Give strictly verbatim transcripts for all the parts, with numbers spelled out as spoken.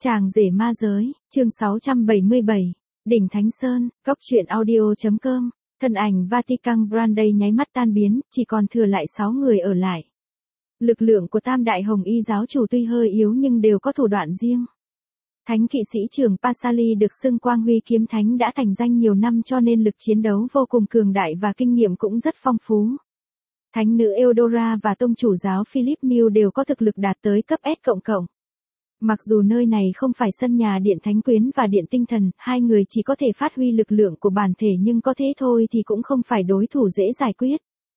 Chàng rể ma giới, chương sáu trăm bảy mươi bảy, đỉnh Thánh Sơn, góc truyện audio chấm com, thân ảnh Vatican Grande nháy mắt tan biến, chỉ còn thừa lại sáu người ở lại. Lực lượng của Tam Đại Hồng Y giáo chủ tuy hơi yếu nhưng đều có thủ đoạn riêng. Thánh kỵ sĩ trưởng Pasali được xưng Quang Huy kiếm thánh đã thành danh nhiều năm cho nên lực chiến đấu vô cùng cường đại và kinh nghiệm cũng rất phong phú. Thánh nữ Eudora và tông chủ giáo Philip Mill đều có thực lực đạt tới cấp S cộng cộng. Mặc dù nơi này không phải sân nhà Điện Thánh Quyến và Điện Tinh Thần, hai người chỉ có thể phát huy lực lượng của bản thể nhưng có thế thôi thì cũng không phải đối thủ dễ giải quyết.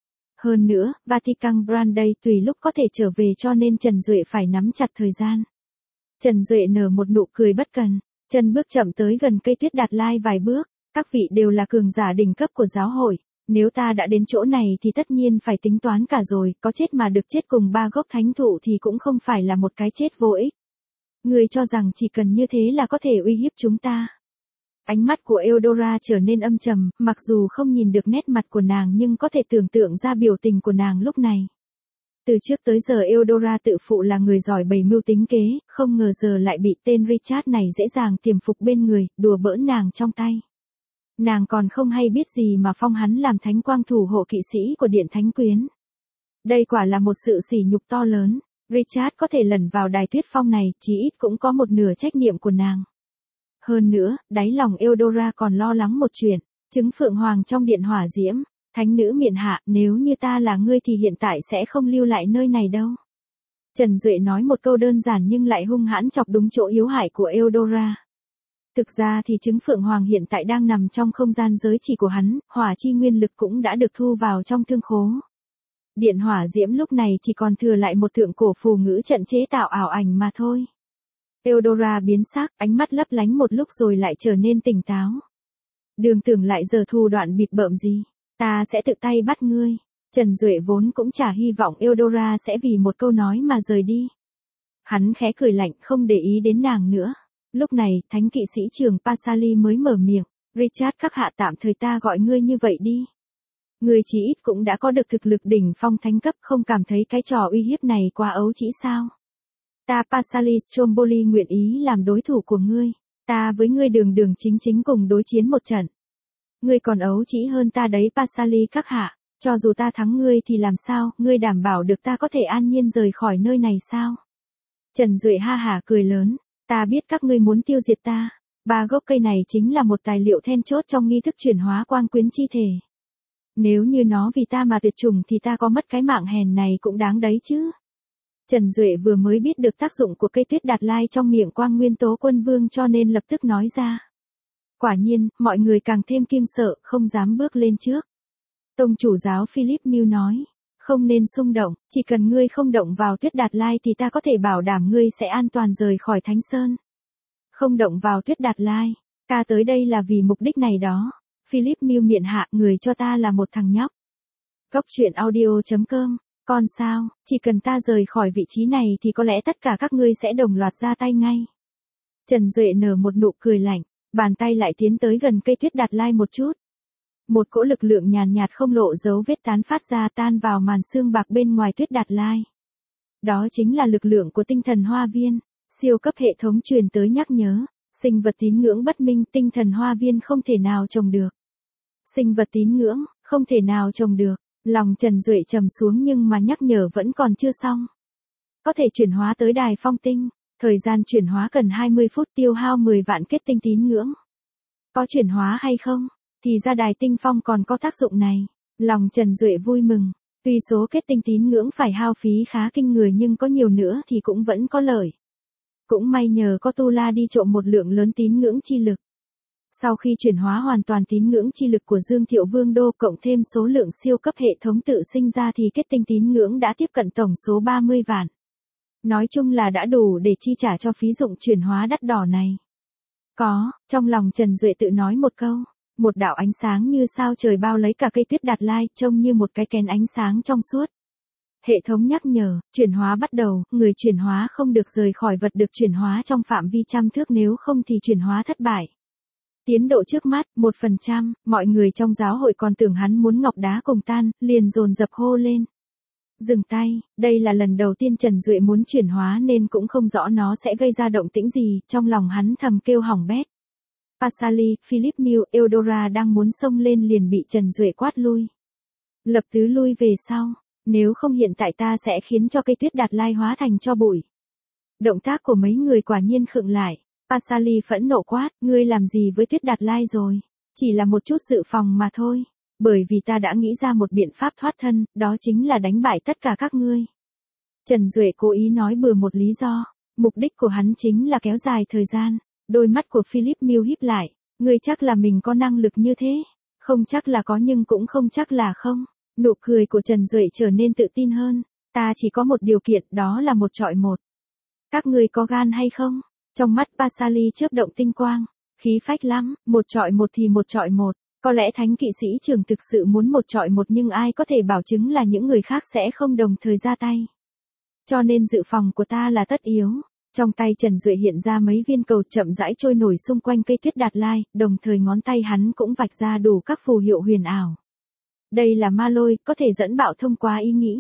Hơn nữa, Vatican Grande tùy lúc có thể trở về cho nên Trần Duệ phải nắm chặt thời gian. Trần Duệ nở một nụ cười bất cần, chân bước chậm tới gần cây Tuyết Đạt Lai vài bước, các vị đều là cường giả đỉnh cấp của giáo hội. Nếu ta đã đến chỗ này thì tất nhiên phải tính toán cả rồi, có chết mà được chết cùng ba gốc thánh thụ thì cũng không phải là một cái chết vô ích. Người cho rằng chỉ cần như thế là có thể uy hiếp chúng ta. Ánh mắt của Eudora trở nên âm trầm, mặc dù không nhìn được nét mặt của nàng nhưng có thể tưởng tượng ra biểu tình của nàng lúc này. Từ trước tới giờ Eudora tự phụ là người giỏi bày mưu tính kế, không ngờ giờ lại bị tên Richard này dễ dàng tiềm phục bên người, đùa bỡn nàng trong tay. Nàng còn không hay biết gì mà phong hắn làm thánh quang thủ hộ kỵ sĩ của Điện Thánh Quyến. Đây quả là một sự sỉ nhục to lớn. Richard có thể lẩn vào đài tuyết phong này, chí ít cũng có một nửa trách nhiệm của nàng. Hơn nữa, đáy lòng Eudora còn lo lắng một chuyện, trứng phượng hoàng trong điện hỏa diễm, thánh nữ miện hạ, nếu như ta là ngươi thì hiện tại sẽ không lưu lại nơi này đâu. Trần Duệ nói một câu đơn giản nhưng lại hung hãn chọc đúng chỗ yếu hại của Eudora. Thực ra thì trứng phượng hoàng hiện tại đang nằm trong không gian giới chỉ của hắn, hỏa chi nguyên lực cũng đã được thu vào trong thương khố. Điện hỏa diễm lúc này chỉ còn thừa lại một thượng cổ phù ngữ trận chế tạo ảo ảnh mà thôi. Eudora biến sắc, ánh mắt lấp lánh một lúc rồi lại trở nên tỉnh táo. Đường tưởng lại giờ thủ đoạn bịp bợm gì, ta sẽ tự tay bắt ngươi. Trần Duệ vốn cũng chả hy vọng Eudora sẽ vì một câu nói mà rời đi. Hắn khẽ cười lạnh không để ý đến nàng nữa. Lúc này, thánh kỵ sĩ trưởng Pasali mới mở miệng, Richard các hạ tạm thời ta gọi ngươi như vậy đi. Ngươi chí ít cũng đã có được thực lực đỉnh phong thánh cấp, không cảm thấy cái trò uy hiếp này quá ấu trĩ sao? Ta Pasali Stromboli nguyện ý làm đối thủ của ngươi, ta với ngươi đường đường chính chính cùng đối chiến một trận. Ngươi còn ấu trĩ hơn ta đấy Pasali các hạ, cho dù ta thắng ngươi thì làm sao, ngươi đảm bảo được ta có thể an nhiên rời khỏi nơi này sao? Trần Duệ ha hả cười lớn, ta biết các ngươi muốn tiêu diệt ta, ba gốc cây này chính là một tài liệu then chốt trong nghi thức chuyển hóa quang quyến chi thể. Nếu như nó vì ta mà tuyệt chủng thì ta có mất cái mạng hèn này cũng đáng đấy chứ. Trần Duệ vừa mới biết được tác dụng của cây Tuyết Đạt Lai trong miệng Quang Nguyên Tố Quân Vương cho nên lập tức nói ra. Quả nhiên, mọi người càng thêm kiêng sợ, không dám bước lên trước. Tông chủ giáo Philip Mill nói, không nên xung động, chỉ cần ngươi không động vào Tuyết Đạt Lai thì ta có thể bảo đảm ngươi sẽ an toàn rời khỏi Thánh Sơn. Không động vào Tuyết Đạt Lai, ta tới đây là vì mục đích này đó. Philip Mill miện hạ, người cho ta là một thằng nhóc. Góc truyện audio chấm com, con sao, chỉ cần ta rời khỏi vị trí này thì có lẽ tất cả các ngươi sẽ đồng loạt ra tay ngay. Trần Duệ nở một nụ cười lạnh, bàn tay lại tiến tới gần cây Tuyết Đạt Lai một chút. Một cỗ lực lượng nhàn nhạt không lộ dấu vết tán phát ra tan vào màn xương bạc bên ngoài Tuyết Đạt Lai. Đó chính là lực lượng của tinh thần hoa viên, siêu cấp hệ thống truyền tới nhắc nhớ. Sinh vật tín ngưỡng bất minh, tinh thần hoa viên không thể nào trồng được. Sinh vật tín ngưỡng, không thể nào trồng được. Lòng Trần Duệ trầm xuống nhưng mà nhắc nhở vẫn còn chưa xong. Có thể chuyển hóa tới đài phong tinh. Thời gian chuyển hóa cần hai mươi phút, tiêu hao mười vạn kết tinh tín ngưỡng. Có chuyển hóa hay không? Thì ra đài tinh phong còn có tác dụng này. Lòng Trần Duệ vui mừng. Tuy số kết tinh tín ngưỡng phải hao phí khá kinh người nhưng có nhiều nữa thì cũng vẫn có lợi. Cũng may nhờ có Tu La đi trộm một lượng lớn tín ngưỡng chi lực. Sau khi chuyển hóa hoàn toàn tín ngưỡng chi lực của Dương Thiệu Vương Đô cộng thêm số lượng siêu cấp hệ thống tự sinh ra thì kết tinh tín ngưỡng đã tiếp cận tổng số ba mươi vạn. Nói chung là đã đủ để chi trả cho phí dụng chuyển hóa đắt đỏ này. Có, trong lòng Trần Duệ tự nói một câu, một đạo ánh sáng như sao trời bao lấy cả cây Tuyết Đạt Lai trông như một cái kén ánh sáng trong suốt. Hệ thống nhắc nhở, chuyển hóa bắt đầu, người chuyển hóa không được rời khỏi vật được chuyển hóa trong phạm vi trăm thước nếu không thì chuyển hóa thất bại. Tiến độ trước mắt, một phần trăm, mọi người trong giáo hội còn tưởng hắn muốn ngọc đá cùng tan, liền dồn dập hô lên. Dừng tay, đây là lần đầu tiên Trần Duệ muốn chuyển hóa nên cũng không rõ nó sẽ gây ra động tĩnh gì, trong lòng hắn thầm kêu hỏng bét. Pasali, Philip Mill, Eudora đang muốn xông lên liền bị Trần Duệ quát lui. Lập tứ lui về sau, nếu không hiện tại ta sẽ khiến cho cây Tuyết Đạt Lai hóa thành tro bụi. Động tác của mấy người quả nhiên khựng lại, Pasali phẫn nộ quát, ngươi làm gì với Tuyết Đạt Lai rồi? Chỉ là một chút dự phòng mà thôi, bởi vì ta đã nghĩ ra một biện pháp thoát thân, đó chính là đánh bại tất cả các ngươi. Trần Duệ cố ý nói bừa một lý do, mục đích của hắn chính là kéo dài thời gian. Đôi mắt của Philip Mill híp lại, ngươi chắc là mình có năng lực như thế, không chắc là có nhưng cũng không chắc là không. Nụ cười của Trần Duệ trở nên tự tin hơn, ta chỉ có một điều kiện, đó là một trọi một. Các ngươi có gan hay không? Trong mắt Pasali chớp động tinh quang, khí phách lắm, một trọi một thì một trọi một, có lẽ thánh kỵ sĩ trưởng thực sự muốn một trọi một nhưng ai có thể bảo chứng là những người khác sẽ không đồng thời ra tay. Cho nên dự phòng của ta là tất yếu. Trong tay Trần Duệ hiện ra mấy viên cầu chậm rãi trôi nổi xung quanh cây Tuyết Đạt Lai, đồng thời ngón tay hắn cũng vạch ra đủ các phù hiệu huyền ảo. Đây là ma lôi, có thể dẫn bạo thông qua ý nghĩ.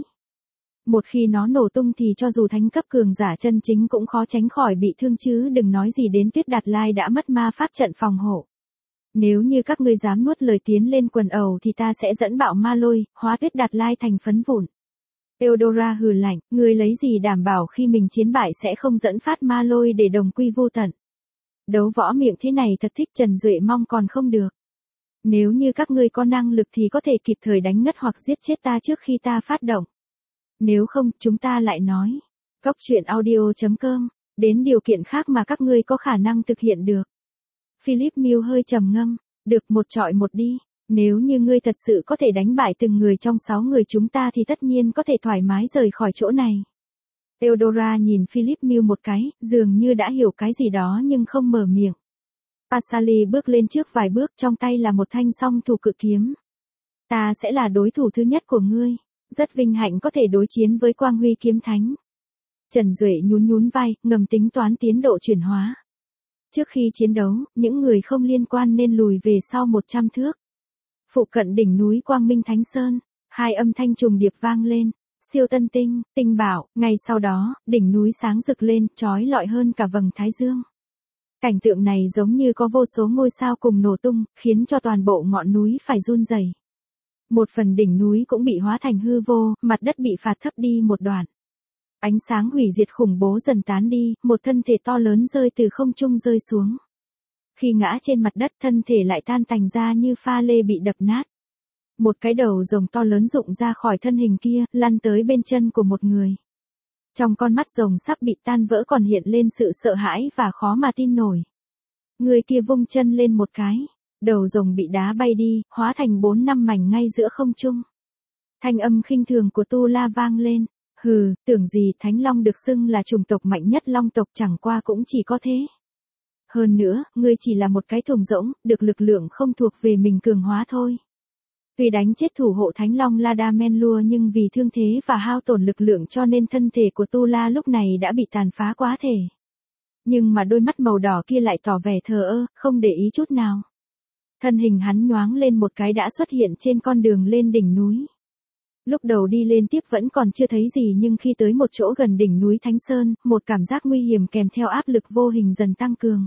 Một khi nó nổ tung thì cho dù thánh cấp cường giả chân chính cũng khó tránh khỏi bị thương chứ đừng nói gì đến Tuyết Đạt Lai đã mất ma pháp trận phòng hộ. Nếu như các ngươi dám nuốt lời tiến lên quần ẩu thì ta sẽ dẫn bạo ma lôi, hóa Tuyết Đạt Lai thành phấn vụn. Eudora hừ lạnh, ngươi lấy gì đảm bảo khi mình chiến bại sẽ không dẫn phát ma lôi để đồng quy vô tận. Đấu võ miệng thế này thật thích, Trần Duệ mong còn không được. Nếu như các ngươi có năng lực thì có thể kịp thời đánh ngất hoặc giết chết ta trước khi ta phát động. Nếu không, chúng ta lại nói. Góc truyện audio chấm com, đến điều kiện khác mà các ngươi có khả năng thực hiện được. Philip Mill hơi trầm ngâm, được một trọi một đi. Nếu như ngươi thật sự có thể đánh bại từng người trong sáu người chúng ta thì tất nhiên có thể thoải mái rời khỏi chỗ này. Eudora nhìn Philip Mill một cái, dường như đã hiểu cái gì đó nhưng không mở miệng. Pasali bước lên trước vài bước, trong tay là một thanh song thủ cự kiếm. Ta sẽ là đối thủ thứ nhất của ngươi, rất vinh hạnh có thể đối chiến với Quang Huy Kiếm Thánh. Trần Duệ nhún nhún vai, ngầm tính toán tiến độ chuyển hóa. Trước khi chiến đấu, những người không liên quan nên lùi về sau một trăm thước. Phụ cận đỉnh núi Quang Minh Thánh Sơn, hai âm thanh trùng điệp vang lên, siêu tân tinh, tinh bảo, ngay sau đó, đỉnh núi sáng rực lên, chói lọi hơn cả vầng thái dương. Cảnh tượng này giống như có vô số ngôi sao cùng nổ tung, khiến cho toàn bộ ngọn núi phải run rẩy. Một phần đỉnh núi cũng bị hóa thành hư vô, mặt đất bị phạt thấp đi một đoạn. Ánh sáng hủy diệt khủng bố dần tán đi, một thân thể to lớn rơi từ không trung rơi xuống. Khi ngã trên mặt đất, thân thể lại tan tành ra như pha lê bị đập nát. Một cái đầu rồng to lớn rụng ra khỏi thân hình kia, lăn tới bên chân của một người. Trong con mắt rồng sắp bị tan vỡ còn hiện lên sự sợ hãi và khó mà tin nổi. Người kia vung chân lên một cái, đầu rồng bị đá bay đi, hóa thành bốn năm mảnh ngay giữa không trung. Thanh âm khinh thường của Tu La vang lên, hừ, tưởng gì Thánh Long được xưng là chủng tộc mạnh nhất Long tộc chẳng qua cũng chỉ có thế. Hơn nữa, ngươi chỉ là một cái thùng rỗng, được lực lượng không thuộc về mình cường hóa thôi. Tuy đánh chết thủ hộ Thánh Long Ladamenlua nhưng vì thương thế và hao tổn lực lượng cho nên thân thể của Tu La lúc này đã bị tàn phá quá thể. Nhưng mà đôi mắt màu đỏ kia lại tỏ vẻ thờ ơ, không để ý chút nào. Thân hình hắn nhoáng lên một cái đã xuất hiện trên con đường lên đỉnh núi. Lúc đầu đi lên tiếp vẫn còn chưa thấy gì nhưng khi tới một chỗ gần đỉnh núi Thánh Sơn, một cảm giác nguy hiểm kèm theo áp lực vô hình dần tăng cường.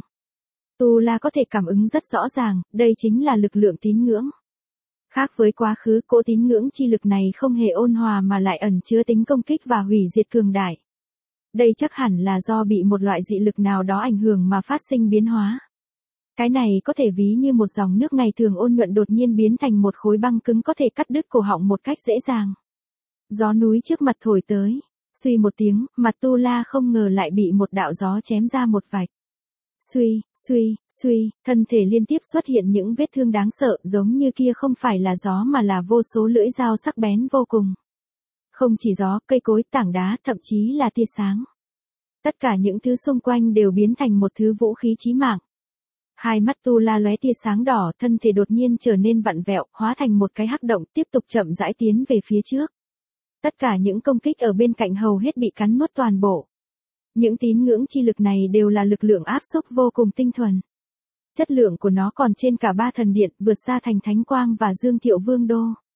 Tu La có thể cảm ứng rất rõ ràng, đây chính là lực lượng tín ngưỡng. Khác với quá khứ, cỗ tín ngưỡng chi lực này không hề ôn hòa mà lại ẩn chứa tính công kích và hủy diệt cường đại. Đây chắc hẳn là do bị một loại dị lực nào đó ảnh hưởng mà phát sinh biến hóa. Cái này có thể ví như một dòng nước ngày thường ôn nhuận đột nhiên biến thành một khối băng cứng có thể cắt đứt cổ họng một cách dễ dàng. Gió núi trước mặt thổi tới, suy một tiếng, mặt Tu La không ngờ lại bị một đạo gió chém ra một vạch. Suy, suy, suy, thân thể liên tiếp xuất hiện những vết thương đáng sợ, giống như kia không phải là gió mà là vô số lưỡi dao sắc bén vô cùng. Không chỉ gió, cây cối, tảng đá, thậm chí là tia sáng. Tất cả những thứ xung quanh đều biến thành một thứ vũ khí chí mạng. Hai mắt Tu La lóe tia sáng đỏ, thân thể đột nhiên trở nên vặn vẹo, hóa thành một cái hắc động, tiếp tục chậm rãi tiến về phía trước. Tất cả những công kích ở bên cạnh hầu hết bị cắn nuốt toàn bộ. Những tín ngưỡng chi lực này đều là lực lượng áp xúc vô cùng tinh thuần. Chất lượng của nó còn trên cả ba thần điện, vượt xa thành Thánh Quang và Dương Thiệu Vương Đô.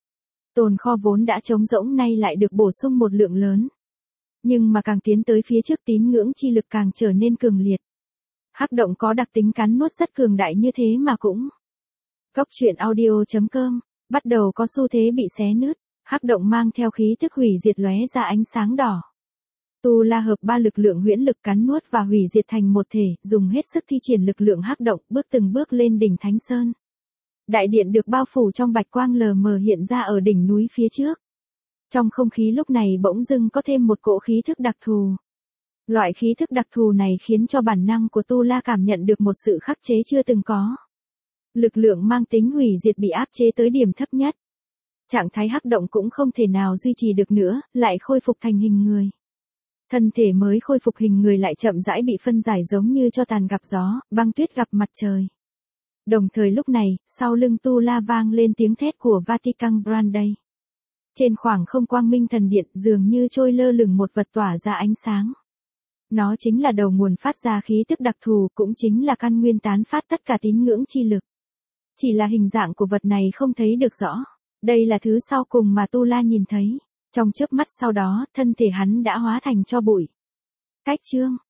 Tồn kho vốn đã trống rỗng nay lại được bổ sung một lượng lớn. Nhưng mà càng tiến tới phía trước tín ngưỡng chi lực càng trở nên cường liệt. Hắc động có đặc tính cắn nuốt rất cường đại như thế mà cũng. Góc truyện audio.com, bắt đầu có xu thế bị xé nứt, hắc động mang theo khí thức hủy diệt lóe ra ánh sáng đỏ. Tu La hợp ba lực lượng huyễn lực cắn nuốt và hủy diệt thành một thể, dùng hết sức thi triển lực lượng hắc động, bước từng bước lên đỉnh Thánh Sơn. Đại điện được bao phủ trong bạch quang lờ mờ hiện ra ở đỉnh núi phía trước. Trong không khí lúc này bỗng dưng có thêm một cỗ khí thức đặc thù. Loại khí thức đặc thù này khiến cho bản năng của Tu La cảm nhận được một sự khắc chế chưa từng có. Lực lượng mang tính hủy diệt bị áp chế tới điểm thấp nhất. Trạng thái hắc động cũng không thể nào duy trì được nữa, lại khôi phục thành hình người. Thân thể mới khôi phục hình người lại chậm rãi bị phân giải giống như cho tàn gặp gió, băng tuyết gặp mặt trời. Đồng thời lúc này, sau lưng Tu La vang lên tiếng thét của Vatican Branday. Trên khoảng không quang minh thần điện dường như trôi lơ lửng một vật tỏa ra ánh sáng. Nó chính là đầu nguồn phát ra khí tức đặc thù, cũng chính là căn nguyên tán phát tất cả tín ngưỡng chi lực. Chỉ là hình dạng của vật này không thấy được rõ. Đây là thứ sau cùng mà Tu La nhìn thấy. Trong chớp mắt sau đó, thân thể hắn đã hóa thành tro bụi. Cách chương